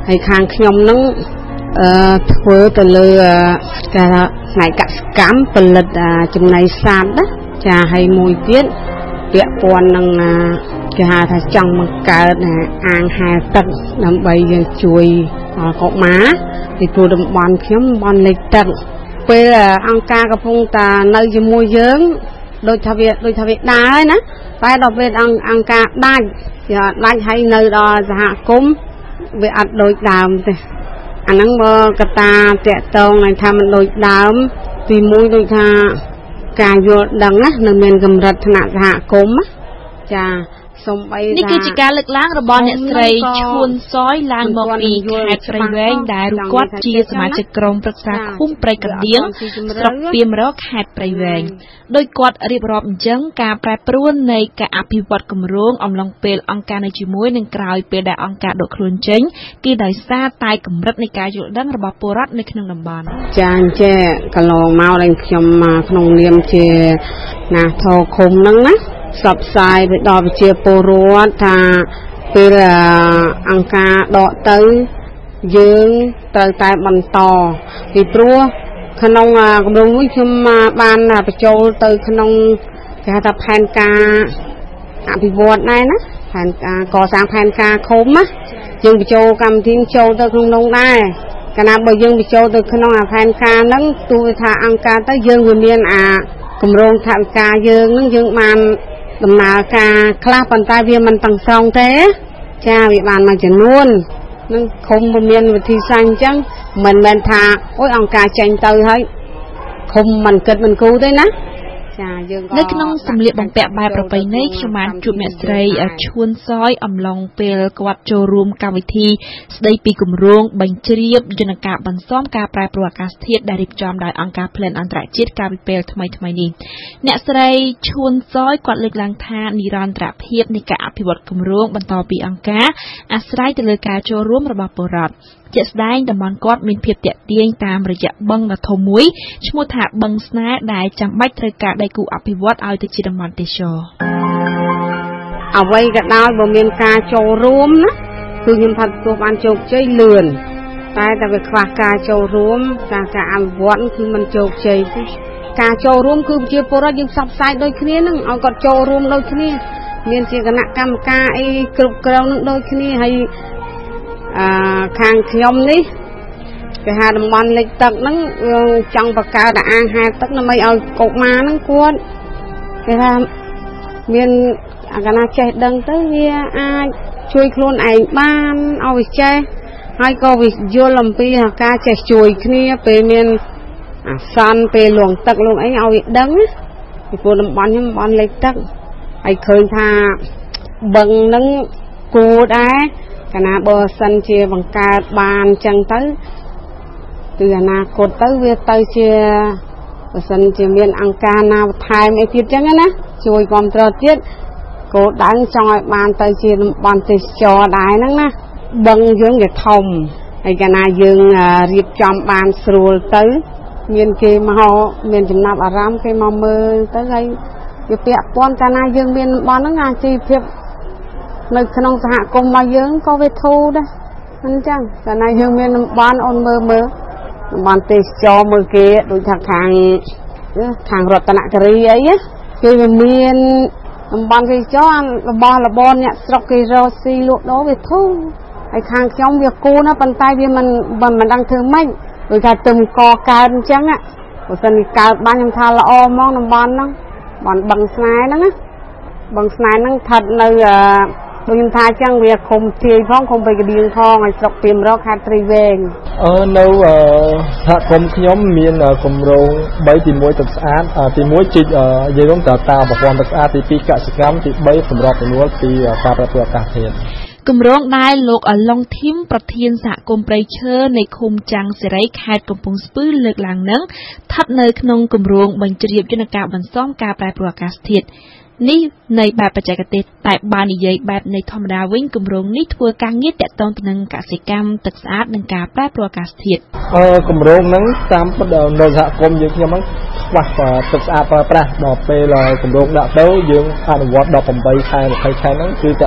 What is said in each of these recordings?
ហើយខាងខ្ញុំនឹងធ្វើទៅលើការផ្នែកកសិកម្មផលិតចំណីសត្វណាចាហើយមួយទៀតពាក់ព័ន្ធនឹងគេហៅថាចង់បង្កើតអាងហែលទឹកដើម្បីយើងជួយកុមារពីព្រោះតំបន់ខ្ញុំតំបន់លិចទឹកពេលអង្គការកំពុងតែនៅជាមួយយើងដូចថាវាដើរណាតែដល់ពេលអង្គការដាច់ហើយនៅដល់សហគមន៍វាអត់ដូចដើមទេអាហ្នឹងបើកតាតាក់តងនឹងថាមិនដូចដើមទីមួយដូចថាការយល់ដឹងណានៅមានកម្រិតថ្នាក់សហគមន៍ចានេះគឺជាការលើកឡើងរបស់អ្នកស្រីឈួនសយឡើងមកពីខេត្តព្រៃវែងដែលគាត់ជាសមាជិកក្រុមប្រឹក្សាឃុំព្រៃកណ្ដៀងស្រុកពាមរកខេត្តព្រៃវែងដោយគាត់រៀបរាប់អញ្ចឹងការប្រែប្រួលនៃការអភិវឌ្ឍគម្រោងអំឡុងពេលអង្គការនៅជាមួយនឹងក្រោយពេលដែលអង្គការដកខ្លួនចេញគឺដោយសារតែកម្រិតនៃការយល់ដឹងរបស់ពលរដ្ឋនៅក្នុងតំបន់ចាអញ្ចឹងកន្លងមកដែលខ្ញុំក្នុងនាមជាណាធរឃុំហ្នឹងណាផ្សព្វផ្សាយទៅដល់ប្រជាពលរដ្ឋថាពេលអង្គការដកទៅយើងត្រូវតែបន្តពីព្រោះក្នុងគម្រោងមួយខ្ញុំបានបញ្ចូលទៅក្នុងគេហៅថាផែនការអភិវឌ្ឍដែរណាផែនការកសាងផែនការឃុំណាយើងបញ្ចូលកម្មវិធីចូលទៅក្នុងនោះដែរកាលណាបើយើងបញ្ចូលទៅក្នុងផែនការហ្នឹងទោះថាអង្គការទៅយើងវាមានគម្រោងថវិកាយើងហ្នឹងយើងបានដំណើរការខ្លះប៉ុន្តែវាមិនទាំងស្រុងទេចាវាបានមួយចំនួននឹងឃុំវាមានវិធីសាស្ត្រអញ្ចឹងមិនមែនថាអូយអង្គការចេញទៅហើយឃុំមិនគិតមិនគូទេណាចាយើងនៅក្នុងសម្លៀកបំពាក់បែបប្រពៃណីខ្ញុំបានជួបអ្នកស្រីឈួនសយអំឡុងពេលគាត់ចូលរួមកម្មវិធីស្ដីពីគម្រោងបញ្ជ្រាបយន្តការបន្ស៊ាំការប្រែប្រួលអាកាសធាតុដែលរៀបចំដោយអង្គការភ្លើនអន្តរជាតិកាលពីពេលថ្មីនេះអ្នកស្រីឈួនសយគាត់លើកឡើងថានិរន្តរភាពនៃការអភិវឌ្ឍគម្រោងបន្តពីអង្គការអាស្រ័យទៅលើការចូលរួមរបស់ពលរដ្ឋជាក់ស្ដែងតំបន់គាត់មានភាពតាក់ទាញតាមរយៈបឹងដ៏ធំមួយឈ្មោះថាបឹងស្នេហ៍ដែលចាំបាច់ត្រូវការដៃគូអភិវឌ្ឍឲ្យទៅជាតំបន់ទេសចរអ្វីក៏ដោយបើមានការចូលរួមណាគឺខ្ញុំផាត់ទទួលបានជោគជ័យលឿនតែវាខ្វះការចូលរួមការអភិវឌ្ឍគឺមិនជោគជ័យទេការចូលរួមគឺជាពលរដ្ឋយើងផ្សព្វផ្សាយដូចគ្នានឹងឲ្យគាត់ចូលរួមដូចគ្នាមានជាគណៈកម្មការអីគ្រប់គ្រងនឹងដូចគ្នាហើយខាងខ្ញុំនេះគេហៅតំបន់លិចទឹកហ្នឹងចង់បង្កើតអាងហែលទឹកដើម្បីឲ្យកុមារហ្នឹងគាត់គេថាមានអាកណាចេះដឹងទៅវាអាចជួយខ្លួនឯងបានឲ្យវាចេះហើយក៏វាយល់អំពីការចេះជួយគ្នាពេលមានអាសន្នពេលលងទឹកលងអីឲ្យវាដឹងពីព្រោះតំបន់ខ្ញុំតំបន់លិចទឹកហើយឃើញថាបឹងហ្នឹងគួរដែរកាលណាបើសិនជាបង្កើតបានចឹងទៅគឺអនាគតទៅវាទៅជាបើសិនជាមានអង្គការណាបន្ថែមអីទៀតចឹងណាជួយគ្រប់គ្រងទៀតគោលដៅចង់ឲ្យបានទៅជាតំបន់ទេសចរដែរហ្នឹងណាបឹងយើងវាធំហើយកាលណាយើងរៀបចំបានស្រួលទៅមានគេមកមានចំណាប់អារម្មណ៍គេមកមើលទៅហើយវាពាក់ព័ន្ធកាលណាយើងមានតំបន់ហ្នឹងអាជីវភាពនៅក្នុងសហគមន៍របស់យើងក៏វាធូរដែរអញ្ចឹងកាលណាយើងមានតំបន់អូនមើលតំបន់ទេសចរមើលគេដូចថាខាងរតនគិរីអីគេវាមានតំបន់ទេសចររបស់របរអ្នកស្រុកគេរកស៊ីលក់ដូរវាធូរហើយខាងខ្ញុំវាគូណាប៉ុន្តែវាមិនដឹងធ្វើម៉េចដូចថាទឹមកកើតអញ្ចឹងបើសិនវាកើតបានខ្ញុំថាល្អហ្មងតំបន់ហ្នឹងបឹងស្នេហ៍ហ្នឹងណាបឹងស្នេហ៍ហ្នឹងស្ថិតនៅដូចខ្ញុំថាអញ្ចឹងវាឃុំទាយផងឃុំបៃកណ្ដៀងផងហើយស្រុកពាមរកខេត្តព្រៃវែងនៅសហគមន៍ខ្ញុំមានគម្រោង3ទី1ទឹកស្អាតទី1ជីកនិយាយរួមតាមប្រព័ន្ធទឹកស្អាតទី2កសិកម្មទី3សម្រាប់ពនួលពីការប្រែប្រួលអាកាសធាតុគម្រោងដែលលោកឡុងធីមប្រធានសហគមន៍ព្រៃឈើនៃឃុំចាំងសេរីខេត្តកំពង់ស្ពឺលើកឡើងនឹងស្ថិតនៅក្នុងគម្រោងបញ្ជ្រាបយន្តការបន្ស៊ាំការប្រែប្រួលអាកាសធាតុនេះនៃបែបបច្ចេកទេសតែបាននិយាយបែបនៃធម្មតាវិញគម្រោងនេះធ្វើការងារតាក់ទងទៅនឹងកសិកម្មទឹកស្អាតនិងការប្រែប្រួលអាកាសធាតុគម្រោងហ្នឹងតាមពិតនៅសហគមន៍យើងខ្ញុំហ្នឹងខ្វះទឹកស្អាតប្រើប្រាស់ដល់ពេលគម្រោងដាក់ទៅយើងអនុវត្ត18ខែ20ខែហ្នឹងគឺ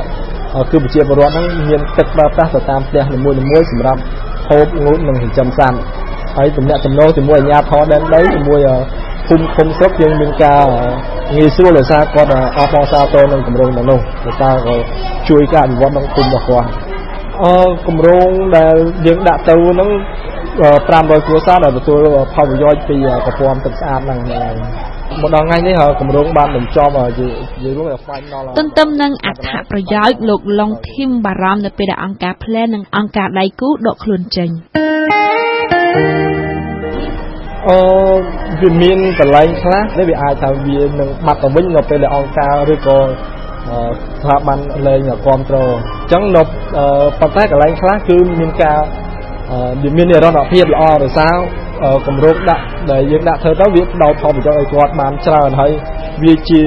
គឺប្រជាពលរដ្ឋហ្នឹងមានទឹកប្រើប្រាស់ទៅតាមផ្ទះនីមួយៗសម្រាប់ហូបងូតនិងចិញ្ចឹមសត្វហើយទំនាក់ទំនងជាមួយអាជ្ញាធរដែនដីជាមួយភូមិឃុំស្រុកយើងមានការងាយស្រួលដោយសារគាត់អបអរសាទរនឹងគម្រោងនោះដោយសារជួយការអភិវឌ្ឍក្នុងភូមិរបស់គាត់គម្រោងដែលយើងដាក់ទៅហ្នឹង500គ្រួសារដែលទទួលផលប្រយោជន៍ពីប្រព័ន្ធទឹកស្អាតហ្នឹងហើយមកដល់ថ្ងៃនេះគម្រោងបានបញ្ចប់យើងរួម final ទន្ទឹមនឹងអត្ថប្រយោជន៍លោកឡុងធីមបារម្ភនៅពេលដែលអង្គការ Plan និងអង្គការដៃគូដកខ្លួនចេញវាមានកន្លែងខ្លះដែលវាអាចថាវានឹងបាត់ទៅវិញនៅពេលដែលអង្គការឬក៏ស្ថាប័នលែងគ្រប់គ្រងអញ្ចឹងនៅប៉ុន្តែកន្លែងខ្លះគឺមានការវាមាននិរន្តរភាពល្អដោយសារគម្រោងដាក់ដែលយើងដាក់ធ្វើទៅវាផ្ដល់ផលប្រយោជន៍ឲ្យគាត់បានច្រើនហើយវាជា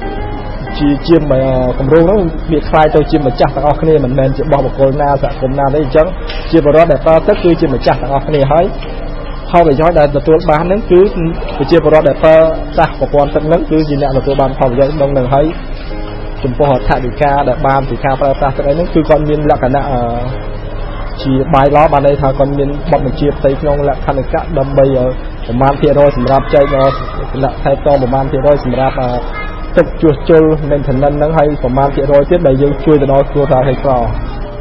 គម្រោងហ្នឹងវាคล้ายទៅជាម្ចាស់ទាំងអស់គ្នាមិនមែនជាបោះបកគលណាសហគមន៍ណាទេអញ្ចឹងជាបរិវត្តដែលប្រើទឹកគឺជាម្ចាស់ទាំងអស់គ្នាហើយផលប្រយោជន៍ដែលទទួលបានហ្នឹងគឺប្រជាពលរដ្ឋដែលប្រើប្រាស់ប្រព័ន្ធទឹកហ្នឹងគឺជាអ្នកទទួលបានផលប្រយោជន៍ក្នុងហ្នឹងហើយចំពោះថវិកាដែលបានពីការប្រើប្រាស់ទឹកហ្នឹងគឺគាត់មានលក្ខណៈជាបាយឡបានន័យថាគាត់មានបទបញ្ជាផ្ទៃក្នុងលក្ខណៈដើម្បីប្រមាណភាគរយសម្រាប់ចែកដល់គណៈថែទាំប្រមាណភាគរយសម្រាប់ទឹកជួសជុល maintenance ហ្នឹងហើយប្រមាណភាគរយទៀតដែលយើងជួយទៅដល់គ្រួសារហេតុផល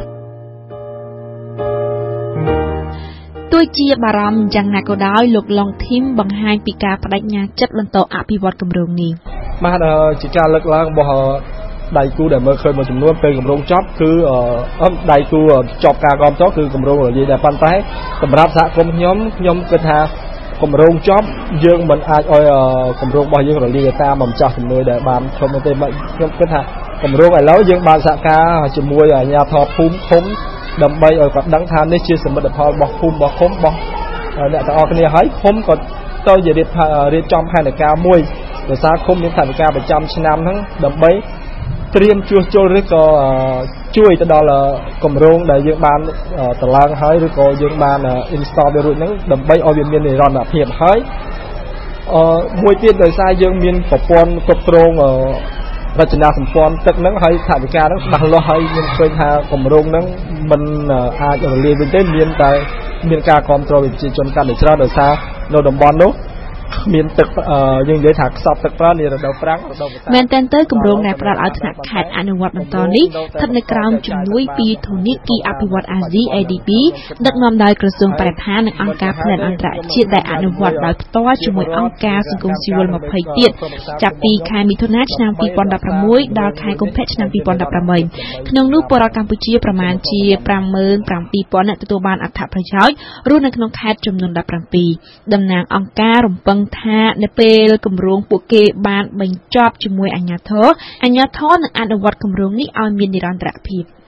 ទោះជាបារម្ភយ៉ាងណាក៏ដោយលោកឡុងធីមបង្ហាញពីការបដិញ្ញាចិត្តបន្តអភិវឌ្ឍគម្រោងនេះបាទជាការលើកឡើងរបស់ដៃគូដែលមើលឃើញមួយចំនួនពេលគម្រោងចប់គឺដៃគូចប់ការគាំទ្រគឺគម្រោងរលាយដែរប៉ុន្តែសម្រាប់សហគមន៍ខ្ញុំគិតថាគម្រោងចប់យើងមិនអាចឲ្យគម្រោងរបស់យើងរលាយតាមម្ចាស់ជំនួយដែលបានធំទេខ្ញុំគិតថាគម្រោងឥឡូវយើងបានសហការជាមួយអាជ្ញាធរភូមិឃុំដើម្បីឲ្យគាត់ដឹងថានេះជាសមិទ្ធផលរបស់ភូមិរបស់ឃុំរបស់អ្នកទាំងអស់គ្នាហើយឃុំក៏ទៅរៀបចំផែនការមួយដោយសារឃុំមានផែនការប្រចាំឆ្នាំហ្នឹងដើម្បីត្រៀមជួសជុលឬក៏ជួយទៅដល់គម្រោងដែលយើងបានតម្លើងហើយឬក៏យើងបាន install វារួចហ្នឹងដើម្បីឲ្យវាមាននិរន្តរភាពហើយមួយទៀតដោយសារយើងមានប្រព័ន្ធគ្រប់គ្រងរចនាសម្ព័ន្ធទឹកហ្នឹងហើយថវិកាហ្នឹងច្បាស់លាស់ហើយយើងឃើញថាគម្រោងហ្នឹងមិនអាចរលាយវិញទេមានតែមានការគ្រប់គ្រងពីប្រជាជនកាន់តែច្រើនដោយសារនៅតំបន់នោះមានទឹកយើងនិយាយថាខ្សត់ទឹកប្រើនារដូវប្រាំងរដូវវស្សាមែនតើគម្រោងដែលផ្ដល់ឲ្យថ្នាក់ខេត្តអនុវត្តបន្តនេះស្ថិតនៅក្រោមជំនួយពីធនាគារអភិវឌ្ឍអាស៊ី ADB ដឹកនាំដោយក្រសួងបរិស្ថាននិងអង្គការ Plan អន្តរជាតិដែលអនុវត្តដោយផ្ទាល់ជាមួយអង្គការសង្គមស៊ីវិល20ទៀតចាប់ពីខែមិថុនាឆ្នាំ2016ដល់ខែកុម្ភៈឆ្នាំ2018ក្នុងនោះពលរដ្ឋកម្ពុជាប្រមាណជា 57,000 នាក់ទទួលបានអត្ថប្រយោជន៍រស់នៅក្នុងខេត្តចំនួន17តំណាងអង្គការរំពឹងថានៅពេលគម្រោងពួកគេបានបញ្ចប់ជាមួយអាជ្ញាធរនឹងអនុវត្តគម្រោងនេះឲ្យមាននិរន្តរភាព